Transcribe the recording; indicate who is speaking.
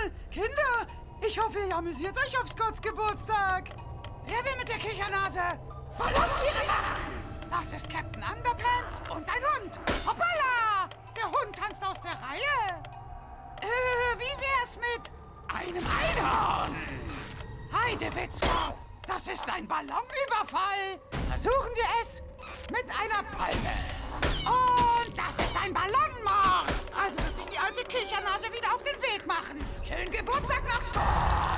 Speaker 1: Kinder, ich hoffe, ihr amüsiert euch auf Scotts Geburtstag. Wer will mit der Kichernase Ballontiere machen? Das ist Captain Underpants und ein Hund. Hoppala! Der Hund tanzt aus der Reihe. Wie wär's mit einem Einhorn? Heidewitzka, das ist ein Ballonüberfall. Versuchen wir es mit einer Palme. Und das ist ein Ballonmord. Also wird sich die alte Kichernase wieder auf den Weg machen. Schönen Geburtstag noch, Scott.